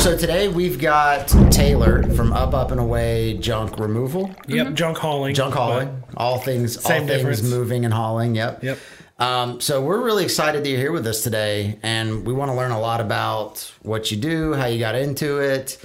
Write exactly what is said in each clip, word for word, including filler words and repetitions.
So today we've got Taylor from Up, Up and Away Junk Removal. Yep, mm-hmm. junk hauling. Junk hauling. All things, all things difference. moving and hauling. Yep. Yep. Um, so we're really excited that you're here with us today, and we want to learn a lot about what you do, how you got into it.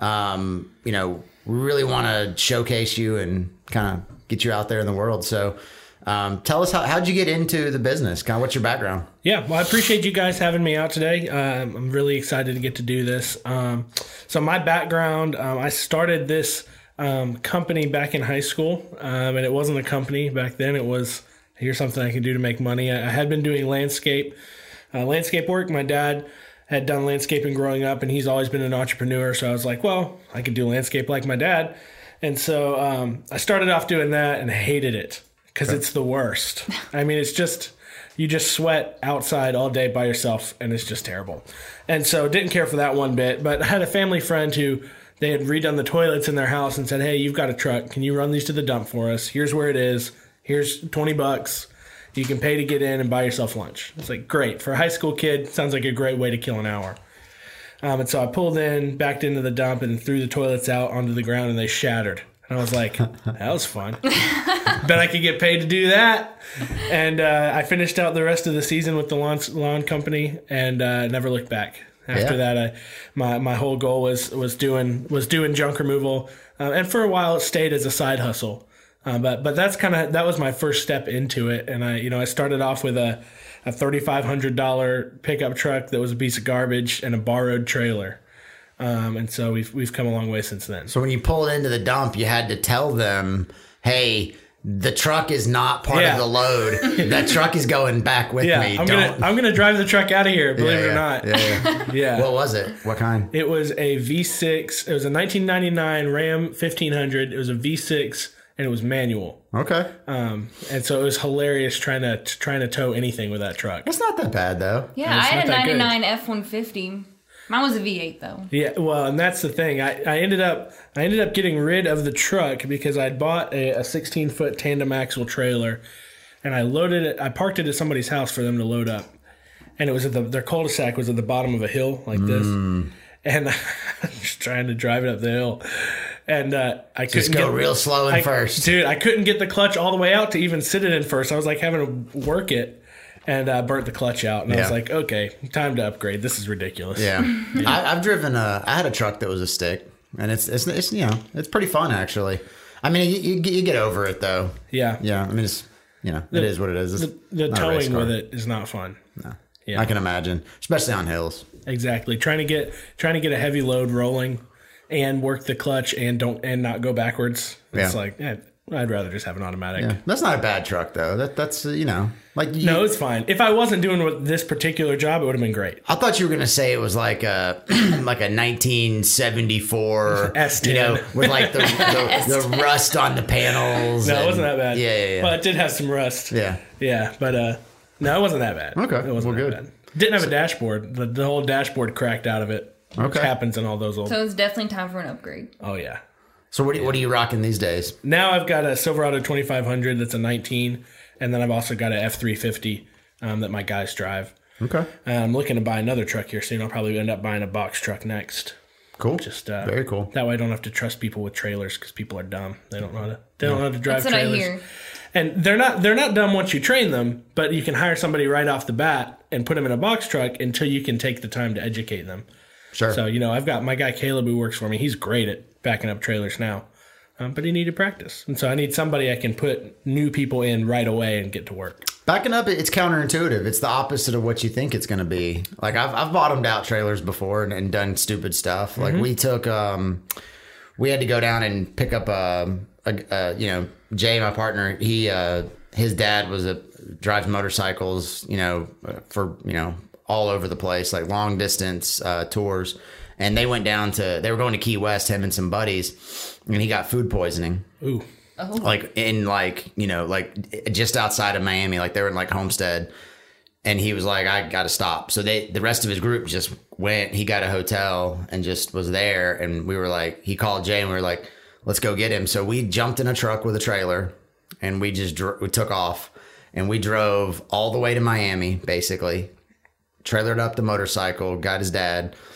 Um, you know, we really want to showcase you and kind of get you out there in the world. So um, tell us, how how'd you get into the business? Kind of what's your background? Yeah, well, I appreciate you guys having me out today. Um, I'm really excited to get to do this. Um, so my background, um, I started this um, company back in high school, um, and it wasn't a company back then. It was, here's something I can do to make money. I, I had been doing landscape, uh, landscape work. My dad had done landscaping growing up, and he's always been an entrepreneur. So I was like, well, I could do landscape like my dad. And so um, I started off doing that and hated it because okay. it's the worst. I mean, it's just... You just sweat outside all day by yourself, and it's just terrible. And so didn't care for that one bit. But I had a family friend who, they had redone the toilets in their house and said, hey, you've got a truck. Can you run these to the dump for us? Here's where it is. Here's twenty bucks. You can pay to get in and buy yourself lunch. It's like, great. For a high school kid, sounds like a great way to kill an hour. Um, and so I pulled in, backed into the dump, and threw the toilets out onto the ground, and they shattered. And I was like, that was fun. Bet I could get paid to do that. And uh, I finished out the rest of the season with the lawn, lawn company and uh, never looked back. After yeah. that, I, my my whole goal was was doing was doing junk removal, uh, and for a while it stayed as a side hustle. Uh, but but that's kind of that was my first step into it. And I you know I started off with a a thirty-five hundred dollars pickup truck that was a piece of garbage and a borrowed trailer. Um, and so we've we've come a long way since then. So when you pulled into the dump, you had to tell them, hey, the truck is not part yeah. of the load. That truck is going back with yeah, me. I'm Don't. gonna I'm gonna drive the truck out of here, believe yeah, it yeah. or not. Yeah, yeah. yeah. What was it? What kind? It was a V six. It was a nineteen ninety-nine Ram fifteen hundred. It was a V six, and it was manual. Okay. Um, and so it was hilarious trying to trying to tow anything with that truck. It's not that bad though. Yeah, I had a ninety-nine F one fifty. Mine was a V eight though. Yeah, well, and that's the thing. I, I ended up I ended up getting rid of the truck because I'd bought a, a sixteen foot tandem axle trailer, and I loaded it. I parked it at somebody's house for them to load up, and it was at the their cul-de-sac was at the bottom of a hill like this, mm. and I was trying to drive it up the hill, and uh, I couldn't just go get, real slow in I, first, dude. I couldn't get the clutch all the way out to even sit it in first. I was like having to work it. And I uh, burnt the clutch out, and yeah. I was like, okay, time to upgrade. This is ridiculous. Yeah. yeah. I, I've driven a, I had a truck that was a stick, and it's, it's, it's, you know, it's pretty fun, actually. I mean, you, you, you get over it, though. Yeah. Yeah. I mean, it's, you know, the, it is what it is. It's the the towing with it is not fun. No. Yeah. I can imagine, especially on hills. Exactly. Trying to get, trying to get a heavy load rolling and work the clutch and don't, and not go backwards. It's yeah. like, eh, I'd rather just have an automatic. Yeah. That's not a bad truck, though. That That's, uh, you know, like... You, no, it's fine. If I wasn't doing this particular job, it would have been great. I thought you were going to say it was like a like a nineteen seventy-four... S ten. You know, with like the, the, the rust on the panels. No, and, it wasn't that bad. Yeah, yeah, yeah. Well, it did have some rust. Yeah. Yeah, but uh, no, it wasn't that bad. Okay, it wasn't well, that good. bad. Didn't have a dashboard. The, the whole dashboard cracked out of it. Okay. Which happens in all those old... So it's definitely time for an upgrade. Oh, yeah. So what, what are you rocking these days? Now I've got a Silverado twenty-five hundred that's a nineteen, and then I've also got an F three fifty um, that my guys drive. Okay. Uh, I'm looking to buy another truck here soon. I'll probably end up buying a box truck next. Cool. Just uh, very cool. That way I don't have to trust people with trailers because people are dumb. They don't know how to. They don't know how to drive That's trailers. what I hear. And they're not. They're not dumb once you train them, but you can hire somebody right off the bat and put them in a box truck until you can take the time to educate them. Sure. So you know, I've got my guy Caleb who works for me. He's great at backing up trailers now. Um, but he needed practice. And so I need somebody I can put new people in right away and get to work. Backing up, it's counterintuitive. It's the opposite of what you think it's going to be. Like, I've I've bottomed out trailers before and, and done stupid stuff. Like, mm-hmm. we took, um, we had to go down and pick up, a, a, a you know, Jay, my partner, he, uh, his dad was a, drives motorcycles, you know, for, you know, all over the place, like long distance uh, tours. And they went down to, they were going to Key West, him and some buddies, and he got food poisoning. Ooh. Oh. Like in like, you know, like just outside of Miami, like they were in like Homestead. And he was like, I got to stop. So they, the rest of his group just went, he got a hotel and just was there. And we were like, he called Jay and we were like, let's go get him. So we jumped in a truck with a trailer and we just dro- we took off and we drove all the way to Miami, basically. Trailered up the motorcycle, got his dad.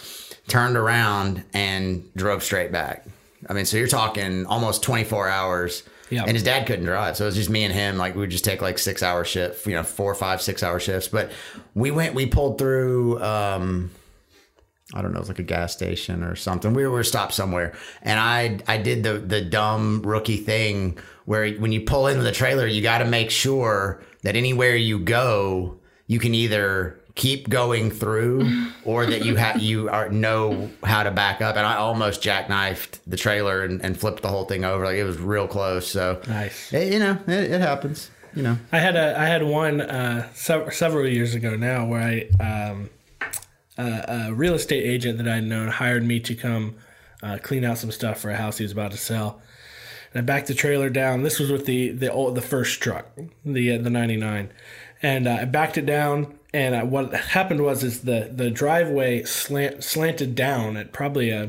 turned around and drove straight back. I mean, so you're talking almost twenty-four hours. Yeah. And his dad couldn't drive. So it was just me and him. Like, we would just take like six hour shift, you know, four, five, six hour shifts. But we went, we pulled through, um, I don't know, it was like a gas station or something. We were stopped somewhere. And I, I did the, the dumb rookie thing where when you pull into the trailer, you got to make sure that anywhere you go, you can either keep going through or that you have you are know how to back up. And I almost jackknifed the trailer and, and flipped the whole thing over. Like, it was real close. So Nice. it, you know, it, it happens. You know, I had a I had one uh, sev- several years ago now where I um, uh, a real estate agent that I'd known hired me to come uh, clean out some stuff for a house he was about to sell. And I backed the trailer down. This was with the the old, the first truck, the uh, the ninety-nine, and uh, I backed it down. And uh, what happened was is the, the driveway slant, slanted down at probably a,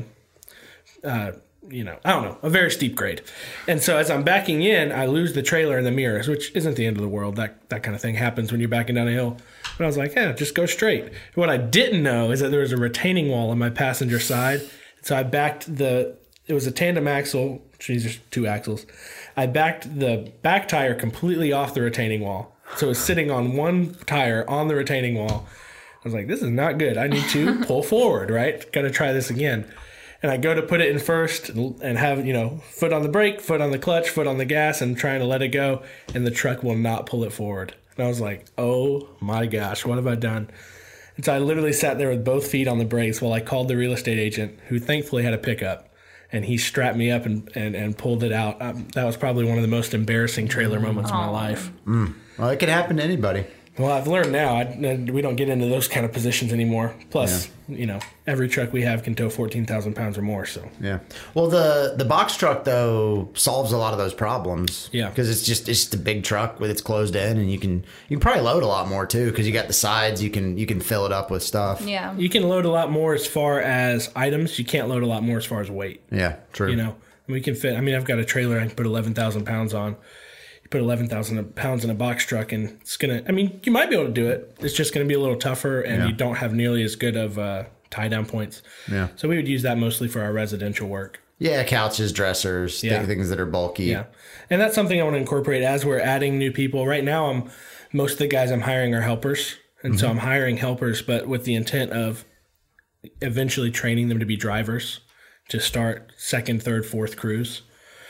uh, you know, I don't know, a very steep grade. And so as I'm backing in, I lose the trailer in the mirrors, which isn't the end of the world. That that kind of thing happens when you're backing down a hill. But I was like, yeah, just go straight. What I didn't know is that there was a retaining wall on my passenger side. So I backed the, it was a tandem axle, these are two axles. I backed the back tire completely off the retaining wall. So it was sitting on one tire on the retaining wall. I was like, this is not good. I need to pull forward, right? Got to try this again. And I go to put it in first and have, you know, foot on the brake, foot on the clutch, foot on the gas, and trying to let it go. And the truck will not pull it forward. And I was like, oh my gosh, what have I done? And so I literally sat there with both feet on the brakes while I called the real estate agent, who thankfully had a pickup. And he strapped me up and, and, and pulled it out. Um, that was probably one of the most embarrassing trailer moments of my life. Mm. Well, it could happen to anybody. Well, I've learned now I, we don't get into those kind of positions anymore. Plus, yeah. you know, every truck we have can tow fourteen thousand pounds or more. So yeah. Well, the the box truck though solves a lot of those problems. Yeah. Because it's just it's just a big truck with it's closed in, and you can you can probably load a lot more too because you got the sides. You can you can fill it up with stuff. Yeah. You can load a lot more as far as items. You can't load a lot more as far as weight. Yeah. True. You know, we can fit. I mean, I've got a trailer I can put eleven thousand pounds on. Put eleven thousand pounds in a box truck, and it's going to, I mean, you might be able to do it. It's just going to be a little tougher, and yeah. you don't have nearly as good of uh, tie down points. Yeah. So we would use that mostly for our residential work. Yeah, couches, dressers, Yeah. things that are bulky. Yeah. And that's something I want to incorporate as we're adding new people. Right now, I'm most of the guys I'm hiring are helpers. And mm-hmm. so I'm hiring helpers, but with the intent of eventually training them to be drivers to start second, third, fourth crews.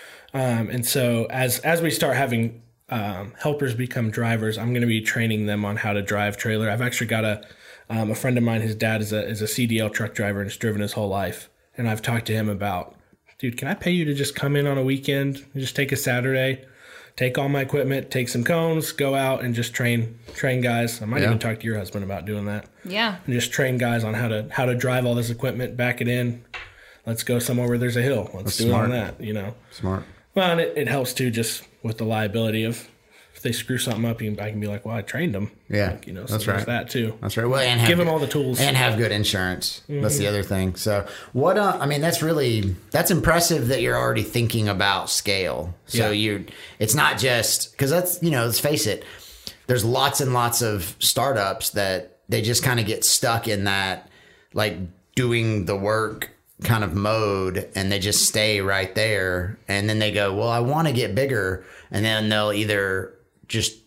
Um, and so as as we start having um, helpers become drivers, I'm going to be training them on how to drive trailer. I've actually got a um, a friend of mine. His dad is a is a C D L truck driver and has driven his whole life. And I've talked to him about, dude, can I pay you to just come in on a weekend and just take a Saturday, take all my equipment, take some cones, go out and just train train guys. I might Yeah. even talk to your husband about doing that. Yeah. And just train guys on how to how to drive all this equipment, back it in. Let's go somewhere where there's a hill. Let's That's do smart. it on that, you know. Smart. Well, and it, it helps too, just with the liability of if they screw something up, you can, I can be like, well, I trained them. Yeah, like, you know, so that's there's right. that too. That's right. Well, and have Give them good- all the tools. and have good insurance. Mm-hmm. That's the other thing. So what? Uh, I mean, that's really that's impressive that you're already thinking about scale. So Yeah. you, it's not just because that's you know, let's face it. There's lots and lots of startups that they just kind of get stuck in that like doing the work kind of mode, and they just stay right there, and then they go, well, I want to get bigger, and then they'll either just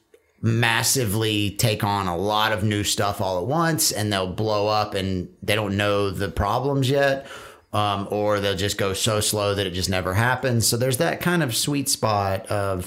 massively take on a lot of new stuff all at once, and they'll blow up, and they don't know the problems yet, um, or they'll just go so slow that it just never happens. So there's that kind of sweet spot of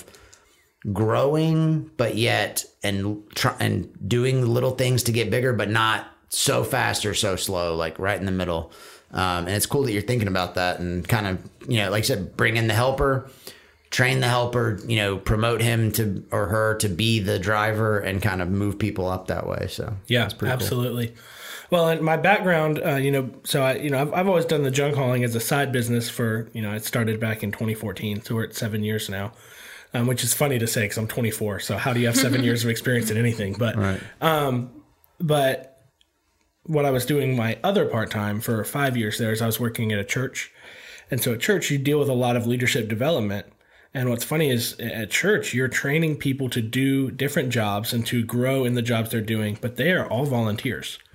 growing, but yet and try, and doing little things to get bigger, but not so fast or so slow, like right in the middle. Um, and it's cool that you're thinking about that and kind of, you know, like I said, bring in the helper, train the helper, you know, promote him to or her to be the driver and kind of move people up that way. So Yeah, that's pretty absolutely. Cool. Well, and my background, uh, you know, so I, you know, I've, I've always done the junk hauling as a side business for, you know, it started back in twenty fourteen. So we're at seven years now, um, which is funny to say because I'm twenty-four. So how do you have seven years of experience in anything? But, Right. um, but what I was doing my other part-time for five years there is I was working at a church. And so at church, you deal with a lot of leadership development. And what's funny is at church, you're training people to do different jobs and to grow in the jobs they're doing, but they are all volunteers.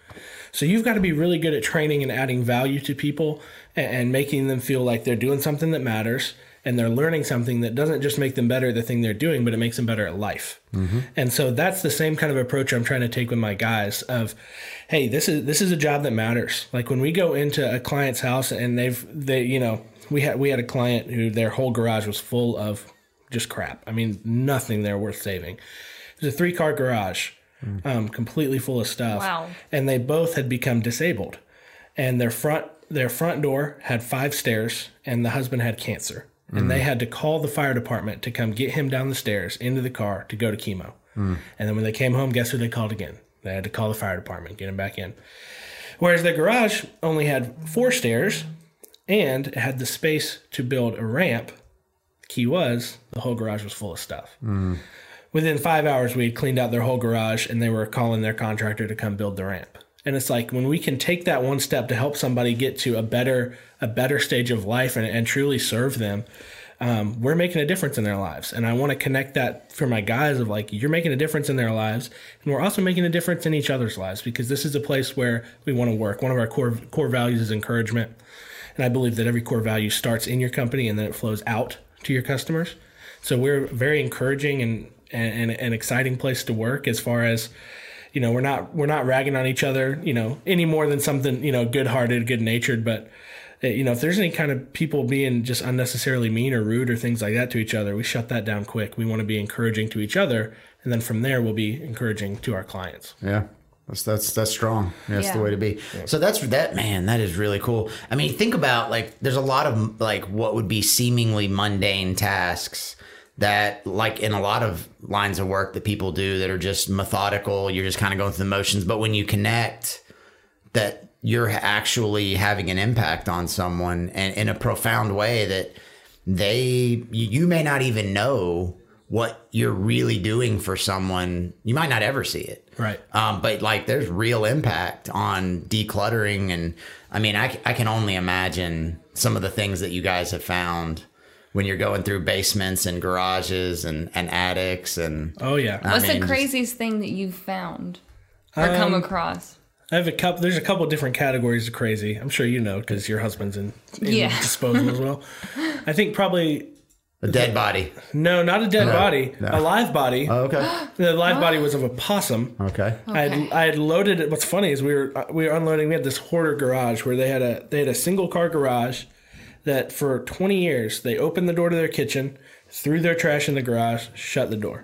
So you've got to be really good at training and adding value to people and, and making them feel like they're doing something that matters and they're learning something that doesn't just make them better at the thing they're doing, but it makes them better at life. Mm-hmm. And so that's the same kind of approach I'm trying to take with my guys of, hey, this is this is a job that matters. Like when we go into a client's house and they've they you know we had we had a client who their whole garage was full of just crap. I mean, nothing there worth saving. It was a three car garage, mm. um, completely full of stuff. Wow. And they both had become disabled, and their front their front door had five stairs, and the husband had cancer. And mm. they had to call the fire department to come get him down the stairs into the car to go to chemo. Mm. And then when they came home, guess who they called again? They had to call the fire department, get him back in. Whereas the garage only had four stairs and it had the space to build a ramp. The key was the whole garage was full of stuff. Mm. Within five hours, we had cleaned out their whole garage and they were calling their contractor to come build the ramp. And it's like when we can take that one step to help somebody get to a better a better stage of life and, and truly serve them, um, we're making a difference in their lives. And I want to connect that for my guys of like, you're making a difference in their lives. And we're also making a difference in each other's lives because this is a place where we want to work. One of our core core values is encouragement. And I believe that every core value starts in your company and then it flows out to your customers. So we're very encouraging and, and, and an exciting place to work as far as, you know, we're not we're not ragging on each other, you know, any more than something, you know, good-hearted, good-natured. But, you know, if there's any kind of people being just unnecessarily mean or rude or things like that to each other, we shut that down quick. We want to be encouraging to each other. And then from there, we'll be encouraging to our clients. Yeah. That's that's that's strong. That's yeah. the way to be. Yeah. So that's that, man. That is really cool. I mean, think about like there's a lot of like what would be seemingly mundane tasks that like in a lot of lines of work that people do that are just methodical. You're just kind of going through the motions. But when you connect that you're actually having an impact on someone and in a profound way that they you may not even know what you're really doing for someone. You might not ever see it. Right. Um, but like there's real impact on decluttering. And I mean, I, I can only imagine some of the things that you guys have found when you're going through basements and garages and, and attics. And oh, yeah. What's I mean, the craziest thing that you've found or um, come across? I have a couple. There's a couple of different categories of crazy. I'm sure you know because your husband's in, in yeah. disposal as well. I think probably a dead body. No, not a dead no, body. No. A live body. Oh, okay. The live body was of a possum. Okay. I had I had loaded it. What's funny is we were we were unloading. We had this hoarder garage where they had a they had a single car garage that for twenty years they opened the door to their kitchen, threw their trash in the garage, shut the door.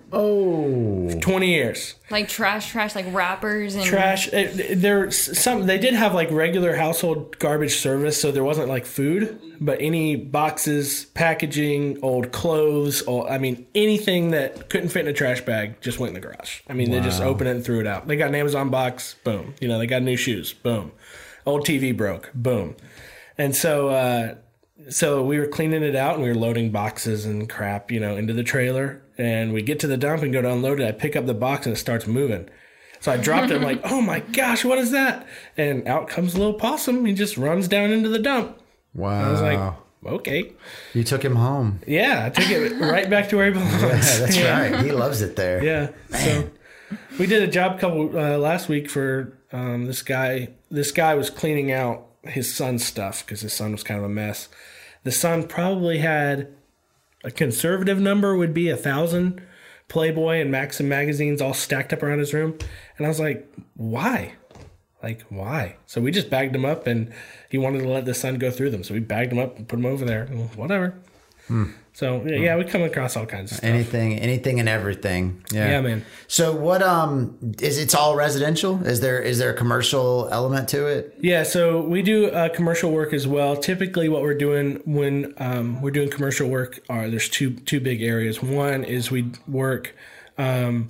Oh. twenty years. Like trash, trash, like wrappers and trash. It, there some they did have like regular household garbage service, so there wasn't like food, but any boxes, packaging, old clothes, or I mean anything that couldn't fit in a trash bag just went in the garage. I mean wow. They just opened it and threw it out. They got an Amazon box, boom. You know, they got new shoes, boom. Old T V broke, boom. And so uh So we were cleaning it out and we were loading boxes and crap, you know, into the trailer. And we get to the dump and go to unload it. I pick up the box and it starts moving. So I dropped it. I'm like, oh my gosh, what is that? And out comes a little possum. He just runs down into the dump. Wow. I was like, okay. You took him home. Yeah, I took it right back to where he belongs. Yeah, that's yeah. right. He loves it there. Yeah. Man. So we did a job couple uh, last week for um, this guy. This guy was cleaning out his son's stuff because his son was kind of a mess. The son probably had a conservative number would be a thousand Playboy and Maxim magazines all stacked up around his room. And I was like, why? Like, why? So we just bagged him up and he wanted to let the son go through them. So we bagged him up and put him over there. Whatever. Hmm. So yeah, we come across all kinds of stuff. Anything, anything and everything. Yeah. Yeah, man. So what, um, is it's all residential? Is there, is there a commercial element to it? Yeah. So we do uh, commercial work as well. Typically what we're doing when, um, we're doing commercial work are there's two, two big areas. One is we work, um,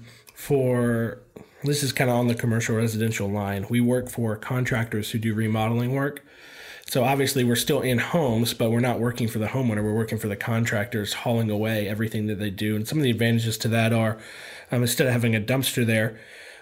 for, this is kind of on the commercial residential line. We work for contractors who do remodeling work. So obviously we're still in homes, but we're not working for the homeowner. We're working for the contractors, hauling away everything that they do. And some of the advantages to that are um, instead of having a dumpster there,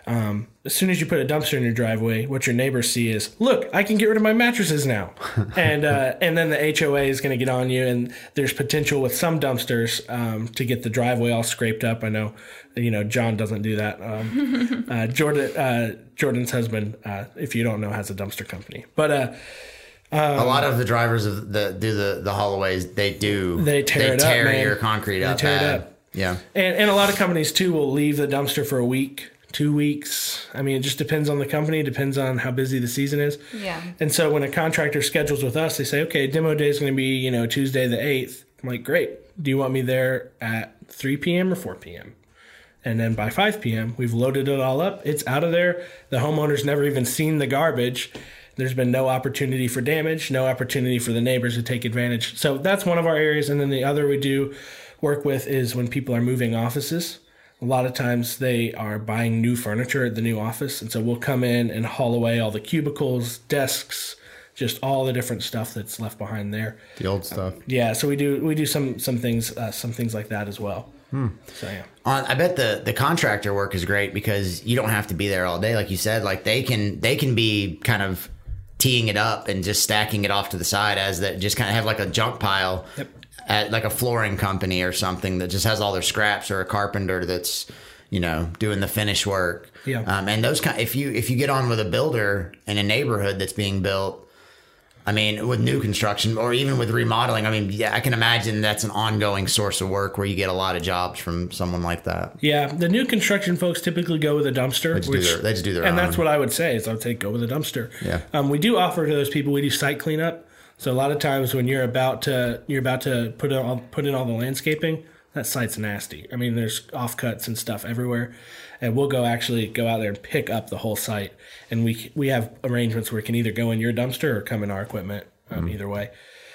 Um, as soon as you put a dumpster in your driveway, what your neighbors see is, look, I can get rid of my mattresses now. and uh, and then the H O A is going to get on you, and there's potential with some dumpsters um, to get the driveway all scraped up. I know, you know, John doesn't do that. Um, uh, Jordan, uh, Jordan's husband, uh, if you don't know, has a dumpster company. But uh, um, a lot of the drivers of the do the the hallways. They do. They tear they it tear up, man. your concrete They up. tear it bad. up. Yeah. And, and a lot of companies, too, will leave the dumpster for a week, two weeks. I mean, it just depends on the company. It depends on how busy the season is. Yeah. And so when a contractor schedules with us, they say, okay, demo day is going to be, you know, Tuesday the eighth. I'm like, great. Do you want me there at three p.m. or four p.m.? And then by five p.m., we've loaded it all up. It's out of there. The homeowner's never even seen the garbage. There's been no opportunity for damage, no opportunity for the neighbors to take advantage. So that's one of our areas. And then the other we do work with is when people are moving offices. A lot of times they are buying new furniture at the new office. And so we'll come in and haul away all the cubicles, desks, just all the different stuff that's left behind there. The old stuff. Yeah, so we do we do some some things uh, some things like that as well. Hmm. So yeah. On, I bet the, the contractor work is great because you don't have to be there all day, like you said. Like they can they can be kind of teeing it up and just stacking it off to the side as that, just kind of have like a junk pile. Yep. At like a flooring company or something that just has all their scraps, or a carpenter that's, you know, doing the finish work. Yeah. Um, and those kind, if you if you get on with a builder in a neighborhood that's being built, I mean, with new construction or even with remodeling, I mean, yeah, I can imagine that's an ongoing source of work where you get a lot of jobs from someone like that. Yeah, the new construction folks typically go with a dumpster. They just, which, do, their, they just do their and own. that's what I would say is I would say go with a dumpster. Yeah. Um, we do offer to those people. We do site cleanup. So a lot of times when you're about to you're about to put in all, put in all the landscaping, that site's nasty. I mean, there's offcuts and stuff everywhere, and we'll go actually go out there and pick up the whole site. And we we have arrangements where it can either go in your dumpster or come in our equipment. Um, mm. Either way.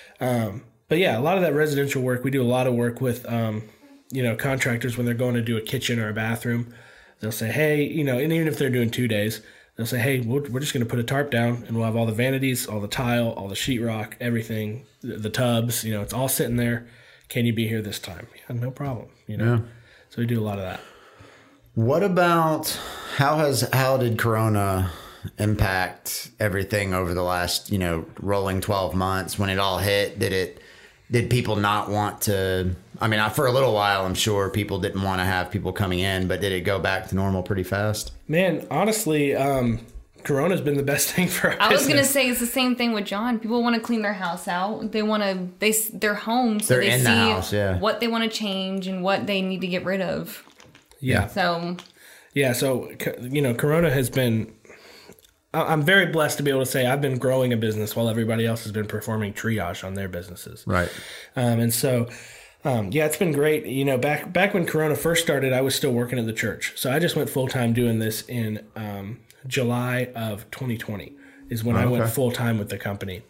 Um, but yeah, a lot of that residential work, we do a lot of work with um, you know contractors when they're going to do a kitchen or a bathroom. They'll say, hey, you know, and even if they're doing two days. They'll say, hey, we're just going to put a tarp down, and we'll have all the vanities, all the tile, all the sheetrock, everything, the, the tubs, you know, it's all sitting there. Can you be here this time? Yeah, no problem, you know. Yeah. So we do a lot of that. What about, how has, how did Corona impact everything over the last, you know, rolling twelve months when it all hit? Did it, did people not want to, I mean, for a little while, I'm sure people didn't want to have people coming in, but did it go back to normal pretty fast? Man, honestly, um, Corona's been the best thing for our I business. was gonna say it's the same thing with John. People want to clean their house out. They want to they their home, so They're they in see the house, yeah. what they want to change and what they need to get rid of. Yeah. So. Yeah. So you know, Corona has been. I'm very blessed to be able to say I've been growing a business while everybody else has been performing triage on their businesses. Right. Um, and so. Um, yeah, it's been great. You know, back back when Corona first started, I was still working at the church. So I just went full-time doing this in um, July of twenty twenty is when oh, I okay. went full-time with the company.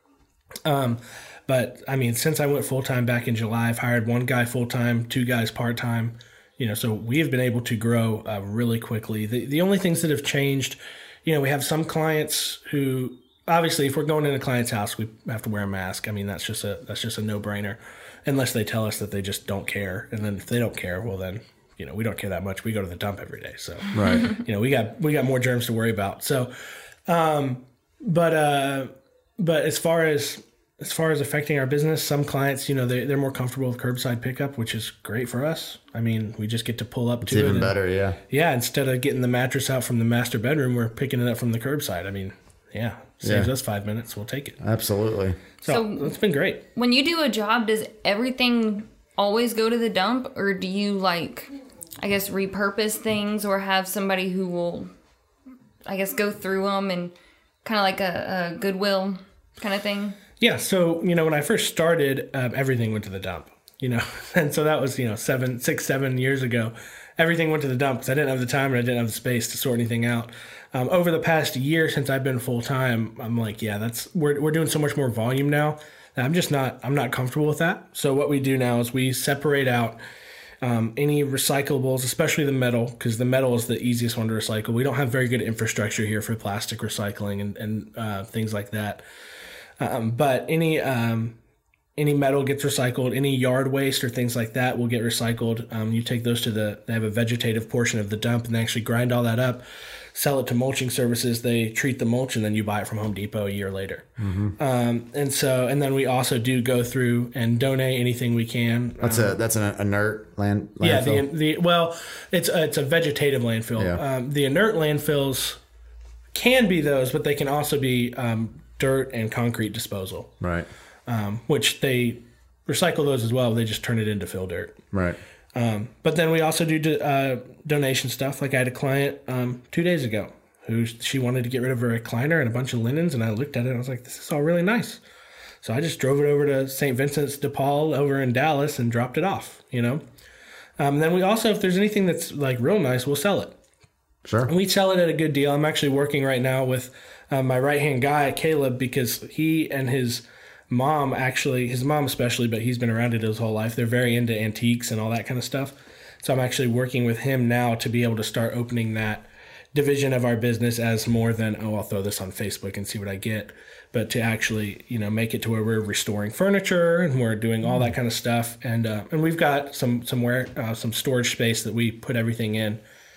Um, but, I mean, since I went full-time back in July, I've hired one guy full-time, two guys part-time. You know, so we have been able to grow uh, really quickly. The, the only things that have changed, you know, we have some clients who, obviously, if we're going in a client's house, we have to wear a mask. I mean, that's just a that's just a no-brainer. Unless they tell us that they just don't care. And then if they don't care, well then, you know, we don't care that much. We go to the dump every day. So, right. you know, we got, we got more germs to worry about. So, um, but, uh, but as far as, as far as affecting our business, some clients, you know, they, they're more comfortable with curbside pickup, which is great for us. I mean, we just get to pull up it's to even it. Even better. Yeah. Yeah. Instead of getting the mattress out from the master bedroom, we're picking it up from the curbside. I mean, yeah. Saves yeah. us five minutes. We'll take it. Absolutely. So, so it's been great. When you do a job, does everything always go to the dump, or do you like, I guess, repurpose things, or have somebody who will, I guess, go through them and kind of like a, a Goodwill kind of thing? Yeah. So, you know, when I first started, um, everything went to the dump, you know, and so that was, you know, seven, six, seven years ago. Everything went to the dump because I didn't have the time and I didn't have the space to sort anything out. Um, over the past year since I've been full time, I'm like, yeah, that's we're we're doing so much more volume now. That I'm just not I'm not comfortable with that. So what we do now is we separate out um, any recyclables, especially the metal, because the metal is the easiest one to recycle. We don't have very good infrastructure here for plastic recycling and and uh, things like that. Um, but any um, any metal gets recycled, any yard waste or things like that will get recycled. Um, you take those to the, they have a vegetative portion of the dump and they actually grind all that up, sell it to mulching services. They treat the mulch and then you buy it from Home Depot a year later. Mm-hmm. Um, and so, and then we also do go through and donate anything we can. That's um, a, that's an inert land, landfill. Yeah. The, the, well, it's a, it's a vegetative landfill. Yeah. Um, the inert landfills can be those, but they can also be um, dirt and concrete disposal. Right. Um, which they recycle those as well. They just turn it into fill dirt. Right. Um, but then we also do do uh, donation stuff. Like I had a client um, two days ago who she wanted to get rid of her recliner and a bunch of linens. And I looked at it and I was like, this is all really nice. So I just drove it over to Saint Vincent's de Paul over in Dallas and dropped it off, you know. Um, then we also, if there's anything that's like real nice, we'll sell it. Sure. And we sell it at a good deal. I'm actually working right now with uh, my right-hand guy, Caleb, because he and his mom actually, his mom especially, but he's been around it his whole life. They're very into antiques and all that kind of stuff. So I'm actually working with him now to be able to start opening that division of our business as more than, oh, I'll throw this on Facebook and see what I get, but to actually, you know, make it to where we're restoring furniture and we're doing all that kind of stuff. And uh, and we've got some somewhere uh, some storage space that we put everything in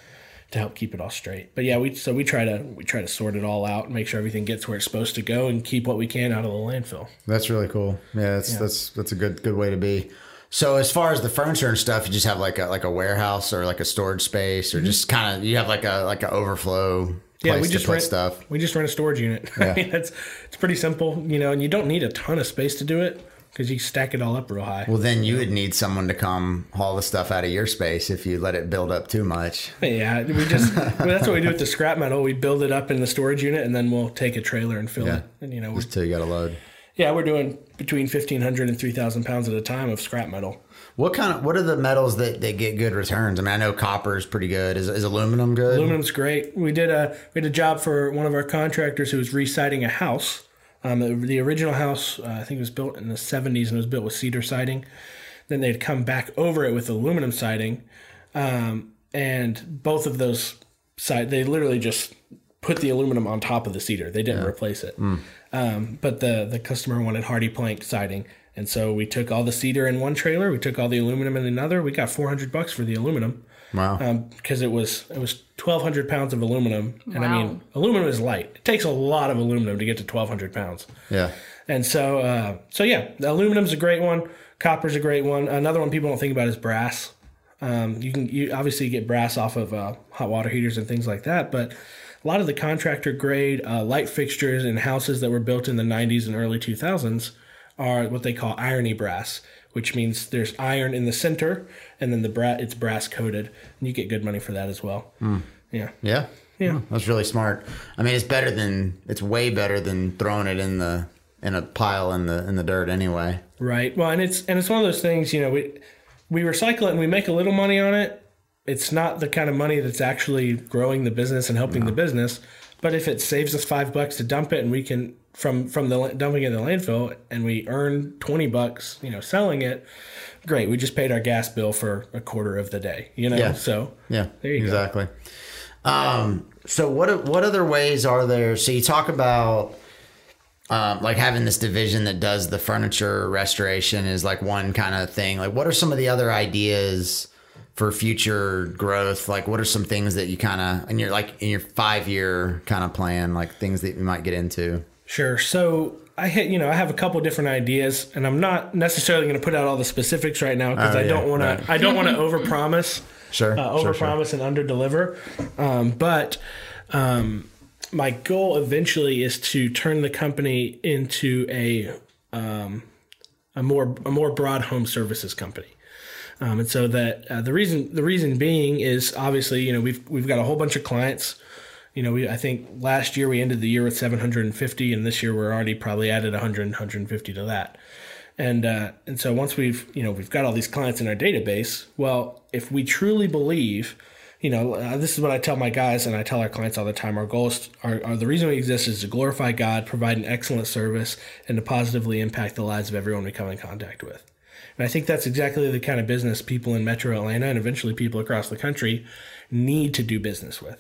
to help keep it all straight. But yeah, we so we try to we try to sort it all out and make sure everything gets where it's supposed to go and keep what we can out of the landfill. That's really cool. Yeah, that's yeah. that's that's a good good way to be. So as far as the furniture and stuff, you just have like a like a warehouse or like a storage space, or mm-hmm. just kind of you have like a like an overflow place yeah, we just to put rent, stuff. We just rent a storage unit. Yeah. I mean, it's it's pretty simple, you know, and you don't need a ton of space to do it, because you stack it all up real high. Well, then you would need someone to come haul the stuff out of your space if you let it build up too much. Yeah, we just well, that's what we do with the scrap metal. We build it up in the storage unit, and then we'll take a trailer and fill yeah. it. And you know, just till you got a load. Yeah, we're doing between fifteen hundred and three thousand pounds at a time of scrap metal. What kind of what are the metals that, that get good returns? I mean, I know copper is pretty good. Is is aluminum good? Aluminum's great. We did a we did a job for one of our contractors who was re-siding a house. Um, the, the original house, uh, I think it was built in the seventies and it was built with cedar siding. Then they'd come back over it with aluminum siding. Um, and both of those side, they literally just put the aluminum on top of the cedar. They didn't yeah. replace it. Mm. Um, but the, the customer wanted hardy plank siding. And so we took all the cedar in one trailer. We took all the aluminum in another. We got four hundred bucks for the aluminum. Wow. Um, because it was it was twelve hundred pounds of aluminum. And wow. I mean, aluminum is light. It takes a lot of aluminum to get to twelve hundred pounds. Yeah. And so, uh, so yeah, the aluminum's a great one. Copper's a great one. Another one people don't think about is brass. Um, you can you obviously get brass off of uh, hot water heaters and things like that, but a lot of the contractor grade uh, light fixtures in houses that were built in the nineties and early two thousands are what they call irony brass, which means there's iron in the center, and then the bra- it's brass coated, and you get good money for that as well. Mm. Yeah, yeah, yeah. Mm, that's really smart. I mean, it's better than it's way better than throwing it in the in a pile in the in the dirt anyway. Right. Well, and it's and it's one of those things. You know, we we recycle it and we make a little money on it. It's not the kind of money that's actually growing the business and helping no. the business. But if it saves us five bucks to dump it, and we can from from the dumping it in the landfill, and we earn twenty bucks, you know, selling it, great. We just paid our gas bill for a quarter of the day, you know. Yeah. So yeah, there you exactly. go. Exactly. Um, so what what other ways are there? So you talk about um, like having this division that does the furniture restoration is like one kind of thing. Like, what are some of the other ideas for future growth? Like, what are some things that you kind of in your like in your five year kind of plan, like things that you might get into? Sure. So I hit, you know, I have a couple different ideas, and I'm not necessarily going to put out all the specifics right now because oh, I, yeah, don't wanna, right. I don't want to I don't want to overpromise. Sure. Uh, overpromise sure, sure. and underdeliver. Um, but um, my goal eventually is to turn the company into a um, a more a more broad home services company. Um, and so that uh, the reason the reason being is obviously, you know, we've we've got a whole bunch of clients. You know, we I think last year we ended the year with seven hundred fifty, and this year we're already probably added one hundred, one hundred fifty to that. And uh, and so once we've, you know, we've got all these clients in our database, well, if we truly believe, you know, uh, this is what I tell my guys and I tell our clients all the time, our goal is, our, our, the reason we exist is to glorify God, provide an excellent service, and to positively impact the lives of everyone we come in contact with. And I think that's exactly the kind of business people in Metro Atlanta and eventually people across the country need to do business with.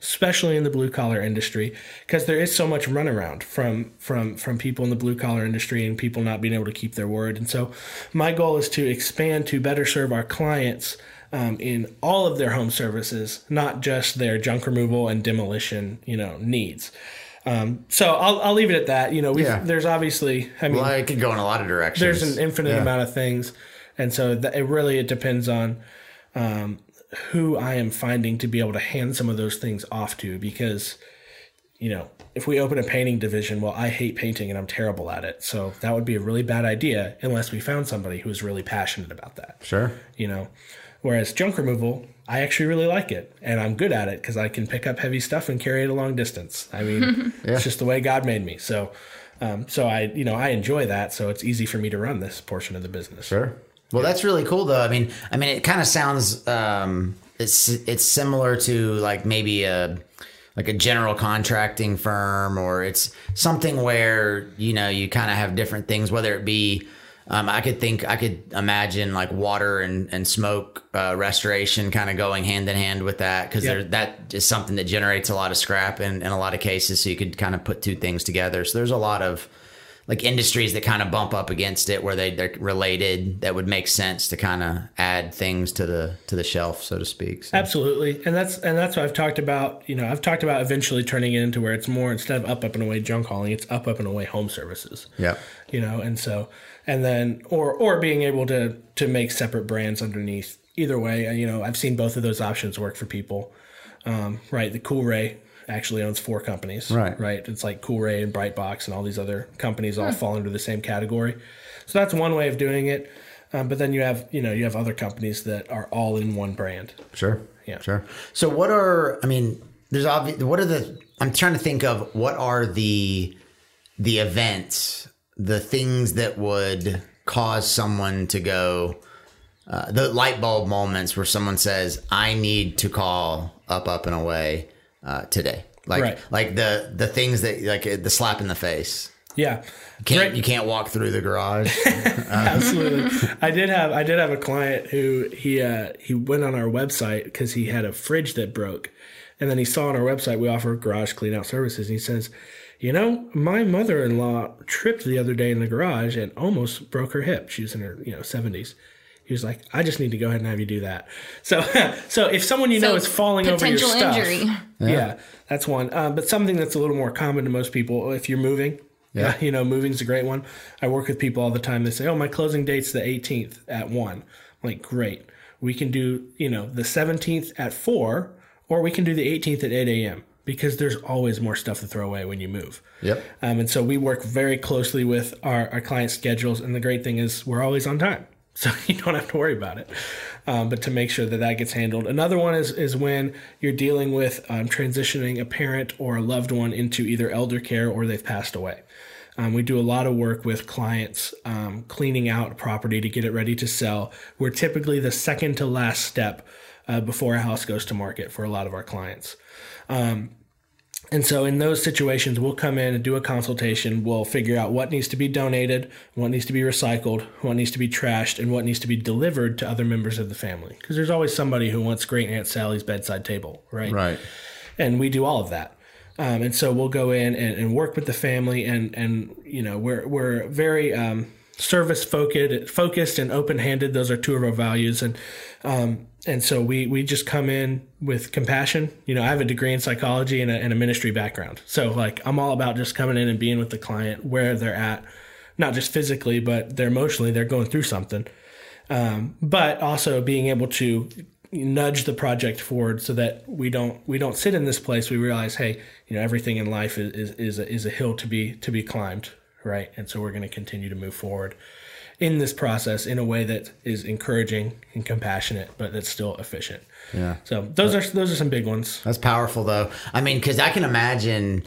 especially in the blue collar industry, because there is so much runaround from from from people in the blue collar industry and people not being able to keep their word. And so my goal is to expand to better serve our clients um, in all of their home services, not just their junk removal and demolition, you know, needs. Um, so I'll I'll leave it at that. You know, we've, Yeah. there's obviously, I mean, Well, it could go in a lot of directions. there's an infinite Yeah. amount of things, and so that, it really it depends on um, who I am finding to be able to hand some of those things off to, because, you know, if we open a painting division, well, I hate painting and I'm terrible at it, so that would be a really bad idea unless we found somebody who is really passionate about that. Sure. You know, whereas junk removal, I actually really like it, and I'm good at it because I can pick up heavy stuff and carry it a long distance. I mean, Yeah. it's just the way God made me. So, um, so I, you know, I enjoy that. So it's easy for me to run this portion of the business. Sure. Well, that's really cool, though. I mean, I mean, it kind of sounds um, it's it's similar to like maybe a like a general contracting firm, or it's something where, you know, you kind of have different things, whether it be. Um, I could think, I could imagine like water and, and smoke uh, restoration kind of going hand in hand with that, because Yep. that is something that generates a lot of scrap in, in a lot of cases. So you could kind of put two things together. So there's a lot of like industries that kind of bump up against it where they, they're related, that would make sense to kind of add things to the to the shelf, so to speak. So. Absolutely. And that's and that's what I've talked about. You know, I've talked about eventually turning it into where it's more, instead of up, up and away junk hauling, it's up, up and away home services. Yeah. You know, and so, and then, or or being able to to make separate brands underneath. Either way, you know, I've seen both of those options work for people. Um, right. The Cool Ray actually owns four companies. Right. Right. It's like Cool Ray and Brightbox and all these other companies all fall into the same category. So that's one way of doing it. Um, but then you have, you know, you have other companies that are all in one brand. Sure. Yeah. Sure. So what are, I mean, there's obvious, what are the, I'm trying to think of what are the, the events, the things that would cause someone to go, uh, the light bulb moments where someone says, I need to call Up, Up and Away uh, today. Like, Right. like the, the things that, like the slap in the face. Yeah. Can't, Right. You can't walk through the garage. Absolutely. I did have I did have a client who he uh, he went on our website because he had a fridge that broke, and then he saw on our website we offer garage clean out services. And he says, you know, my mother-in-law tripped the other day in the garage and almost broke her hip. She was in her you know seventies. He was like, I just need to go ahead and have you do that. So, so if someone you So, know is falling over your potential stuff, injury. yeah. yeah, that's one. Um, but something that's a little more common to most people, if you're moving. Yeah. You know, moving's a great one. I work with people all the time. They say, oh, my closing date's the eighteenth at one. I'm like, great. We can do, you know, the seventeenth at four, or we can do the eighteenth at eight a.m. because there's always more stuff to throw away when you move. Yep. Um, and so we work very closely with our, our client schedules. And the great thing is we're always on time. So you don't have to worry about it. Um, but to make sure that that gets handled. Another one is is when you're dealing with um, transitioning a parent or a loved one into either elder care or they've passed away. Um, we do a lot of work with clients um, cleaning out property to get it ready to sell. We're typically the second to last step uh, before a house goes to market for a lot of our clients. Um, And so in those situations, we'll come in and do a consultation. We'll figure out what needs to be donated, what needs to be recycled, what needs to be trashed, and what needs to be delivered to other members of the family. Because there's always somebody who wants Great Aunt Sally's bedside table, right? Right. And we do all of that. Um, and so we'll go in and, and work with the family, and, and you know, we're we're very um, service focused, focused and open handed. Those are two of our values, and um, and so we we just come in with compassion. You know, I have a degree in psychology and a, and a ministry background, so like I'm all about just coming in and being with the client where they're at, not just physically, but they're emotionally. They're going through something, um, but also being able to nudge the project forward so that we don't we don't sit in this place. We realize, hey, you know, everything in life is is is a, is a hill to be to be climbed, right? And so we're going to continue to move forward in this process in a way that is encouraging and compassionate, but that's still efficient. Yeah. So those are those are some big ones. That's powerful, though. I mean, because I can imagine,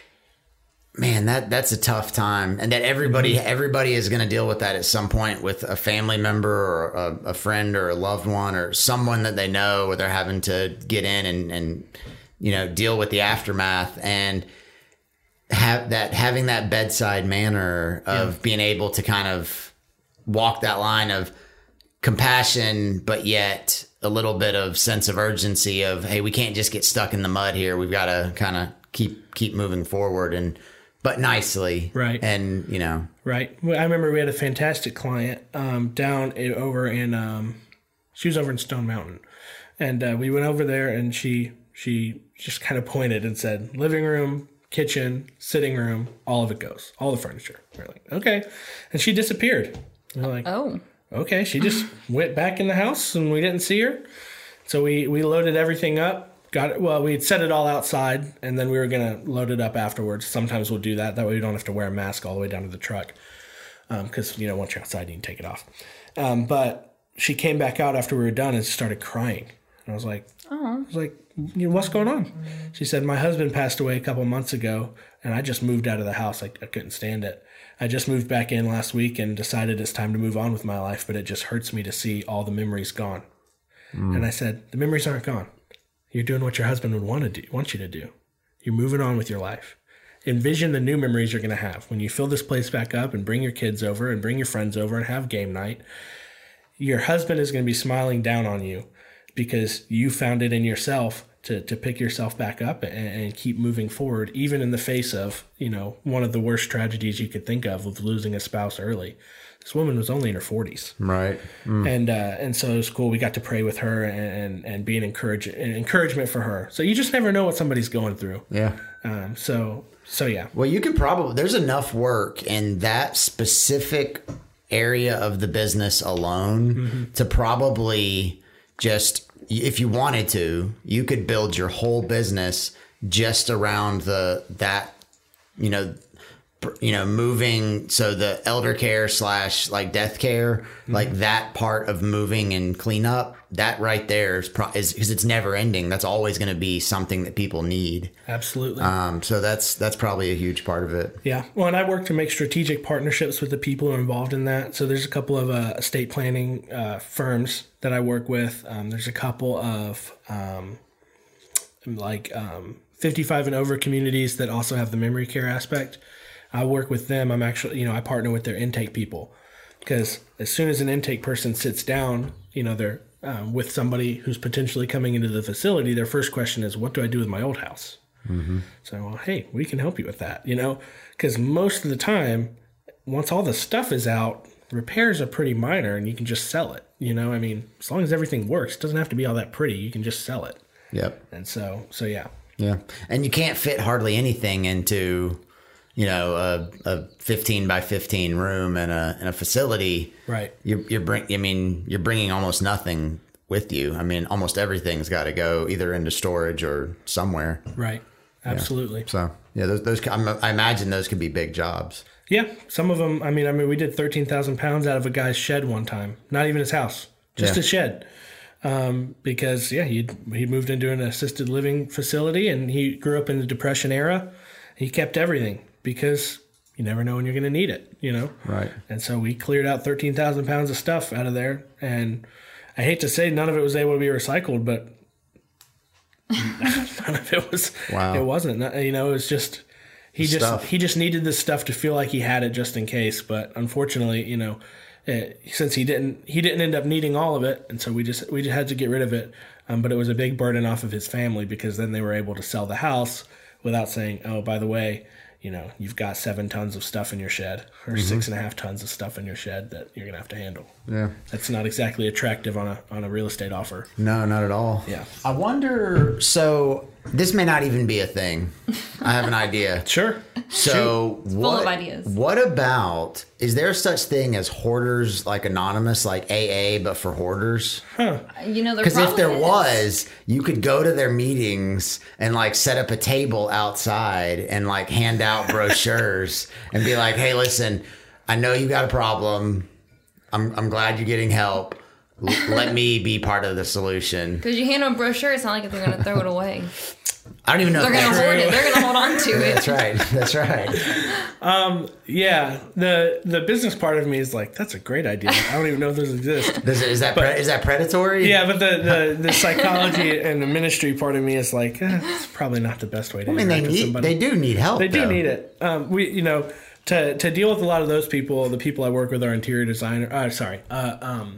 man, that that's a tough time, and that everybody Mm-hmm. everybody is going to deal with that at some point with a family member or a, a friend or a loved one or someone that they know, where they're having to get in and and you know deal with the aftermath, and have that having that bedside manner of Yeah. being able to kind of walk that line of compassion, but yet a little bit of sense of urgency of, hey, we can't just get stuck in the mud here. We've got to kind of keep keep moving forward, and but nicely. Right. And, you know. Right. Well, I remember we had a fantastic client um, down in, over in, um, she was over in Stone Mountain. And uh, we went over there, and she she just kind of pointed and said, living room, kitchen, sitting room, all of it goes, all the furniture. We're like, okay. And she disappeared. We're like, oh, okay. She just went back in the house, and we didn't see her. So we, we loaded everything up. Got it. Well, we had set it all outside, and then we were going to load it up afterwards. Sometimes we'll do that. That way we don't have to wear a mask all the way down to the truck. Because, um, you know, once you're outside, you can take it off. Um, but she came back out after we were done and started crying. And I was like, oh. I was like, you know, what's going on? She said, my husband passed away a couple months ago, and I just moved out of the house. I, I couldn't stand it. I just moved back in last week and decided it's time to move on with my life, but it just hurts me to see all the memories gone. Mm. And I said, the memories aren't gone. You're doing what your husband would want to do, want you to do. You're moving on with your life. Envision the new memories you're going to have. When you fill this place back up and bring your kids over and bring your friends over and have game night, your husband is going to be smiling down on you because you found it in yourself to, to pick yourself back up and, and keep moving forward, even in the face of, you know, one of the worst tragedies you could think of, with losing a spouse early. This woman was only in her forties. Right. Mm. And uh, and so it was cool. We got to pray with her and, and, and be an, encourage, an encouragement for her. So you just never know what somebody's going through. Yeah. Um. So, so yeah. Well, you could probably, there's enough work in that specific area of the business alone mm-hmm. to probably just, if you wanted to, you could build your whole business just around the, that, you know, you know, moving. So the elder care slash like death care, mm-hmm. like that part of moving and cleanup, that right there is pro- is because it's never ending. That's always going to be something that people need. Absolutely. Um, so that's that's probably a huge part of it. Yeah. Well, and I work to make strategic partnerships with the people who are involved in that. So there's a couple of uh, estate planning uh, firms that I work with. Um, there's a couple of um, like um, fifty-five and over communities that also have the memory care aspect. I work with them. I'm actually, you know, I partner with their intake people, because as soon as an intake person sits down, you know, they're um, with somebody who's potentially coming into the facility, their first question is, what do I do with my old house? Mm-hmm. So, well, hey, we can help you with that, you know, because most of the time, once all the stuff is out, repairs are pretty minor and you can just sell it. You know, I mean, as long as everything works, it doesn't have to be all that pretty. You can just sell it. Yep. And so, so yeah. Yeah. And you can't fit hardly anything into, you know, a, a fifteen by fifteen room in a in a facility. Right. You're you're bring. I mean, you're bringing almost nothing with you. I mean, almost everything's got to go either into storage or somewhere. Right. Absolutely. Yeah. So yeah, those those I imagine those could be big jobs. Yeah, some of them. I mean, I mean, we did thirteen thousand pounds out of a guy's shed one time. Not even his house, just yeah. a shed. Um, because yeah, he he moved into an assisted living facility, and he grew up in the Depression era. He kept everything, because you never know when you're going to need it, you know? Right. And so we cleared out thirteen thousand pounds of stuff out of there. And I hate to say none of it was able to be recycled, but none of it was, wow. It wasn't, you know, it was just, he just, stuff. he just needed this stuff to feel like he had it just in case. But unfortunately, you know, it, since he didn't, he didn't end up needing all of it. And so we just, we just had to get rid of it. Um, but it was a big burden off of his family, because then they were able to sell the house without saying, oh, by the way, you know, you've got seven tons of stuff in your shed, or mm-hmm. six and a half tons of stuff in your shed that you're going to have to handle. Yeah. That's not exactly attractive on a on a real estate offer. No, not at all. Yeah. I wonder, so this may not even be a thing. I have an idea. Sure. So it's what, full of ideas. What about, is there such thing as Hoarders, like Anonymous, like A A, but for hoarders? Huh. You know, because if there is. was, you could go to their meetings and like set up a table outside and like hand out brochures and be like, hey, listen, I know you got a problem. I'm I'm glad you're getting help. L- let me be part of the solution. Because you hand them a brochure, it's not like if they're going to throw it away. I don't even know. They're going to hoard it. They're going to hold on to it. That's right. That's right. Um, yeah, the the business part of me is like, that's a great idea. I don't even know if those exist. Does, is that but, pre- is that predatory? Yeah, but the, the, the psychology and the ministry part of me is like, eh, it's probably not the best way to. I mean, they need somebody. They do need help. They do though. need it. Um, we, you know, to to deal with a lot of those people, the people I work with are interior designer. Uh, sorry, uh, um,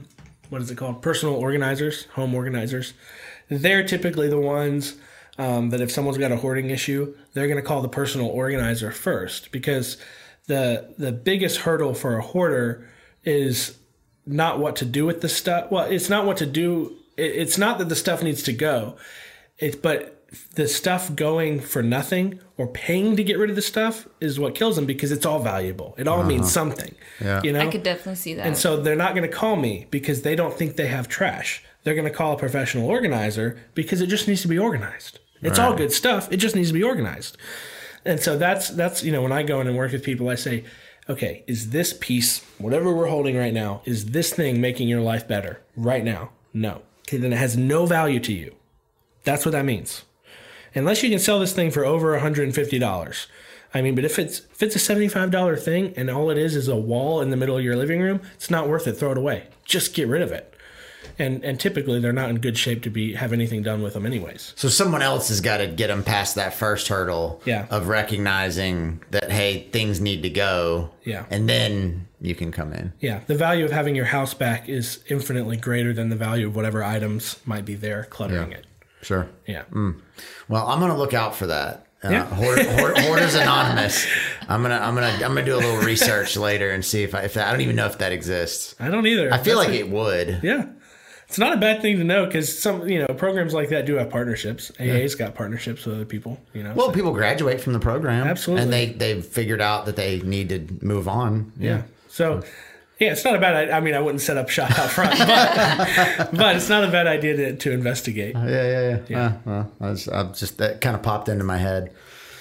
what is it called? Personal organizers, home organizers. They're typically the ones um, that if someone's got a hoarding issue, they're going to call the personal organizer first, because the the biggest hurdle for a hoarder is not what to do with the stuff. Well, it's not what to do. It, it's not that the stuff needs to go. It's but the stuff going for nothing or paying to get rid of the stuff is what kills them, because it's all valuable. It all uh-huh. means something. Yeah. You know? I could definitely see that. And so they're not going to call me because they don't think they have trash. They're going to call a professional organizer because it just needs to be organized. It's right. all good stuff. It just needs to be organized. And so that's, that's, you know, when I go in and work with people, I say, okay, is this piece, whatever we're holding right now, is this thing making your life better right now? No. Okay, then it has no value to you. That's what that means. Unless you can sell this thing for over one hundred fifty dollars. I mean, but if it's if it's a seventy-five dollars thing and all it is is a wall in the middle of your living room, it's not worth it. Throw it away. Just get rid of it. And and typically they're not in good shape to be have anything done with them anyways. So someone else has got to get them past that first hurdle yeah. of recognizing that, hey, things need to go. Yeah. And then you can come in. Yeah. The value of having your house back is infinitely greater than the value of whatever items might be there cluttering yeah. it. Sure. Yeah. Mm. Well, I'm going to look out for that. Uh, yeah. Hoard, Hoard, Hoarders Anonymous. I'm gonna, I'm gonna, I'm gonna do a little research later and see if I, if that, I don't even know if that exists. I don't either. I feel That's like a, it would. Yeah. It's not a bad thing to know, because some, you know, programs like that do have partnerships. A A's yeah. got partnerships with other people, you know. Well, so. people graduate from the program. Absolutely. And they, they've figured out that they need to move on. Yeah. yeah. So, yeah, it's not a bad, I mean, I wouldn't set up shop out front, but, but it's not a bad idea to, to investigate. Uh, yeah, yeah, yeah. yeah. Uh, well, I was, I just, that kind of popped into my head.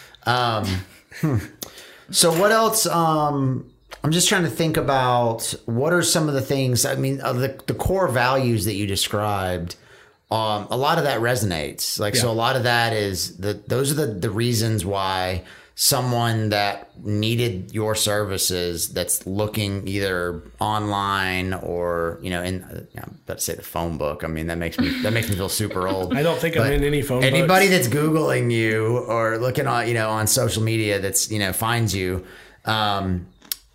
Um, hmm. So what else, um, I'm just trying to think about what are some of the things, I mean, uh, the, the core values that you described, um, a lot of that resonates. Like, yeah. so a lot of that is the, those are the, the reasons why someone that needed your services that's looking either online or, you know, in, you know, I'm about to say the phone book. I mean, that makes me, that makes me feel super old. I don't think but I'm in any phone Anybody books. That's Googling you or looking on, you know, on social media that's, you know, finds you, um,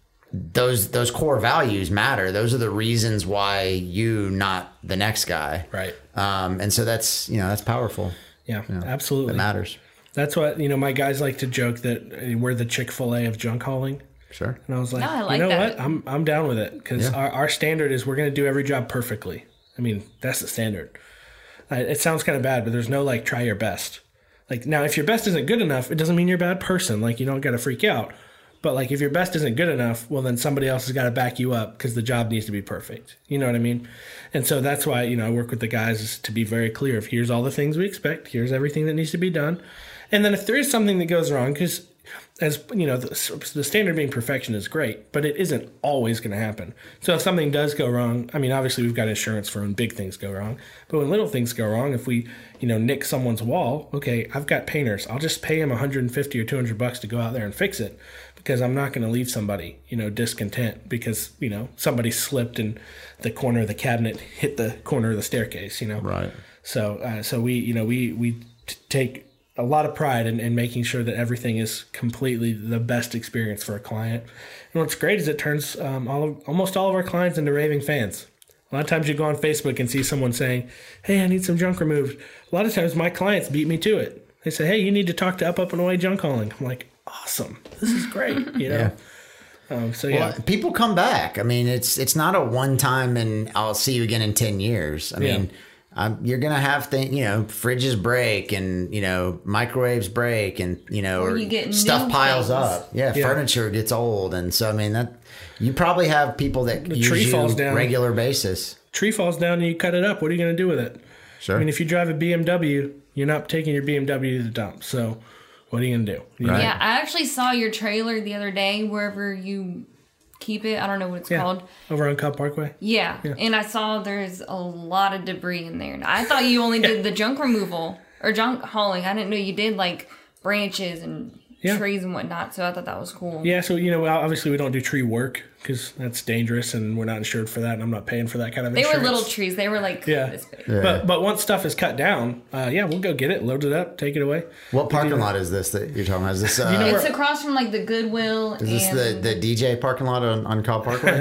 those those core values matter. Those are the reasons why you, not the next guy. Right. Um, and so that's, you know, that's powerful. Yeah, you know, absolutely. It matters. That's what, you know, my guys like to joke that we're the Chick-fil-A of junk hauling. Sure. And I was like, no, I like you know that. what? I'm I'm down with it, because yeah. our, our standard is we're going to do every job perfectly. I mean, that's the standard. Uh, it sounds kind of bad, but there's no like try your best. Like, now, if your best isn't good enough, it doesn't mean you're a bad person. Like, you don't got to freak out. But like, if your best isn't good enough, well, then somebody else has got to back you up, because the job needs to be perfect. You know what I mean? And so that's why, you know, I work with the guys is to be very clear of here's all the things we expect. Here's everything that needs to be done. And then if there is something that goes wrong, because as you know, the, the standard being perfection is great, but it isn't always going to happen. So if something does go wrong, I mean, obviously we've got insurance for when big things go wrong, but when little things go wrong, if we, you know, nick someone's wall, okay, I've got painters. I'll just pay them one hundred fifty or two hundred bucks to go out there and fix it, because I'm not going to leave somebody, you know, discontent because, you know, somebody slipped and the corner of the cabinet hit the corner of the staircase, you know? Right. So, uh, so we, you know, we, we t- take a lot of pride in, in making sure that everything is completely the best experience for a client. And what's great is it turns um, all of, almost all of our clients into raving fans. A lot of times you go on Facebook and see someone saying, hey, I need some junk removed. A lot of times my clients beat me to it. They say, hey, you need to talk to Up, Up, and Away Junk Hauling. I'm like, awesome. This is great. You know? yeah. Um, so, yeah. Well, people come back. I mean, it's it's not a one time and I'll see you again in ten years. I Yeah. mean, Um, you're going to have things, you know, fridges break and, you know, microwaves break and, you know, Or or you get stuff new piles things. up. Yeah, Yeah. furniture gets old. And so, I mean, that you probably have people that The use tree you falls down. regular basis. Tree falls down and you cut it up. What are you going to do with it? Sure. I mean, if you drive a B M W, you're not taking your B M W to the dump. So what are you going to do? You know? Right. Yeah, I actually saw your trailer the other day, wherever you keep it. I don't know what it's Yeah. called. Over on Cobb Parkway? Yeah. Yeah. And I saw there's a lot of debris in there. I thought you only did the junk removal or junk hauling. I didn't know you did like branches and Yeah. trees and whatnot. So I thought that was cool. Yeah, so, you know, obviously we don't do tree work because that's dangerous and we're not insured for that, and I'm not paying for that kind of They insurance. were little trees. They were like Yeah. this big. Yeah. But but once stuff is cut down, uh, yeah, we'll go get it, load it up, take it away. What parking lot is this that you're talking about? Is this, uh, You know It's across from like the Goodwill is this and the, the D J parking lot on, on Cobb Parkway?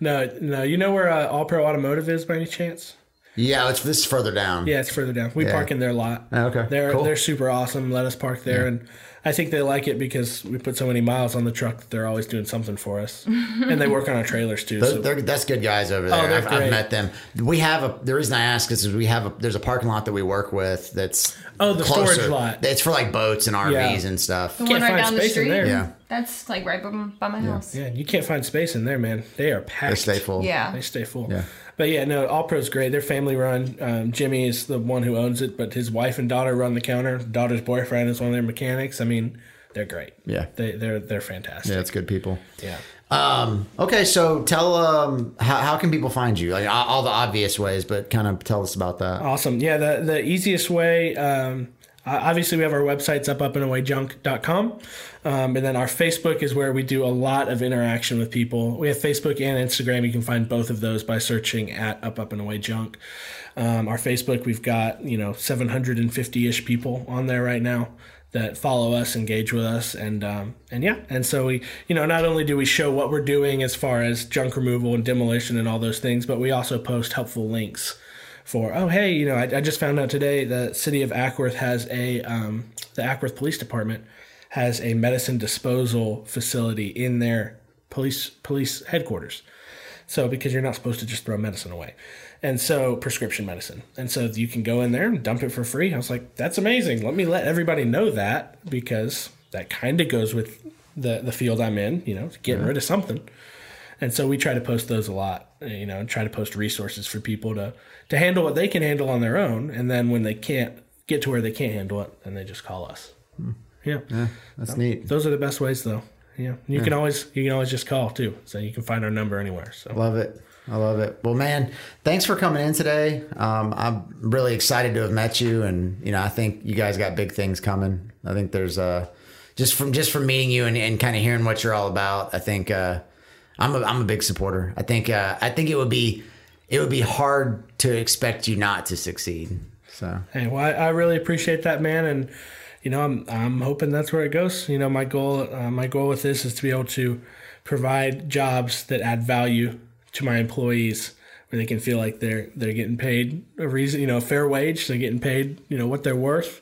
No, no. You know where uh, All Pro Automotive is by any chance? Yeah, it's this is further down. Yeah, it's further down. We Yeah. park in their lot. Oh, okay, They're cool. they're super awesome. Let us park there, and I think they like it because we put so many miles on the truck that they're always doing something for us, and they work on our trailers too. Those, So they're, that's good guys over there. Oh, they're I've, I've great. met them. We have a. The reason I ask is we have a. There's a parking lot that we work with that's Oh, the closer. storage lot. It's for like boats and R Vs Yeah. and stuff. The Can't one right find down the space in street. there. Yeah. That's like right by, by my house. yeah, you can't find space in there, man. They are packed. They stay full. Yeah. They stay full. Yeah. But yeah, no, All Pro's great. They're family run. Um, Jimmy is the one who owns it, but his wife and daughter run the counter. Daughter's boyfriend is one of their mechanics. I mean, they're great. Yeah. They they're they're fantastic. Yeah, it's good people. Yeah. Um, okay, so tell um how, how can people find you? Like all all the obvious ways, but kind of tell us about that. Awesome. Yeah, the the easiest way, um, uh, obviously we have our websites up up and away junk dot com. Um, and then our Facebook is where we do a lot of interaction with people. We have Facebook and Instagram. You can find both of those by searching at Up Up and Away Junk. Um, our Facebook, we've got, you know, seven hundred fifty-ish people on there right now that follow us, engage with us, and um, and yeah, and so we, you know, not only do we show what we're doing as far as junk removal and demolition and all those things, but we also post helpful links for, oh hey, you know, I, I just found out today the city of Ackworth has a um, the Ackworth Police Department has a medicine disposal facility in their police police headquarters. So because you're not supposed to just throw medicine away. And so prescription medicine. And so you can go in there and dump it for free. I was like, that's amazing. Let me let everybody know that, because that kind of goes with the, the field I'm in, you know, getting Mm-hmm. rid of something. And so we try to post those a lot, you know, and try to post resources for people to, to handle what they can handle on their own. And then when they can't get to where they can't handle it, then they just call us. Hmm. Yeah. Yeah, that's neat. Those are the best ways though. Yeah. You can always, you can always just call too. So you can find our number anywhere. So Love it. I love it. Well, man, thanks for coming in today. Um, I'm really excited to have met you, and you know, I think you guys got big things coming. I think there's uh, just from just from meeting you and, and kind of hearing what you're all about. I think uh, I'm a I'm a big supporter. I think uh, I think it would be it would be hard to expect you not to succeed. So Hey, well, I, I really appreciate that, man, and you know, I'm I'm hoping that's where it goes. You know, my goal uh, my goal with this is to be able to provide jobs that add value to my employees, where they can feel like they're they're getting paid a reason, you know, a fair wage. They're getting paid, you know, what they're worth,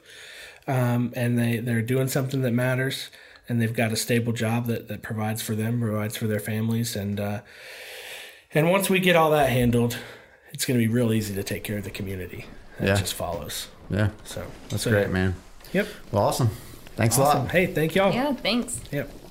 um, and they they're doing something that matters, and they've got a stable job that that provides for them, provides for their families, and uh, and once we get all that handled, it's going to be real easy to take care of the community. It Yeah. just follows. yeah, So that's so, great, man. Yep. Well, awesome. Thanks a Awesome. lot. Hey, thank y'all. Yeah, thanks. Yep.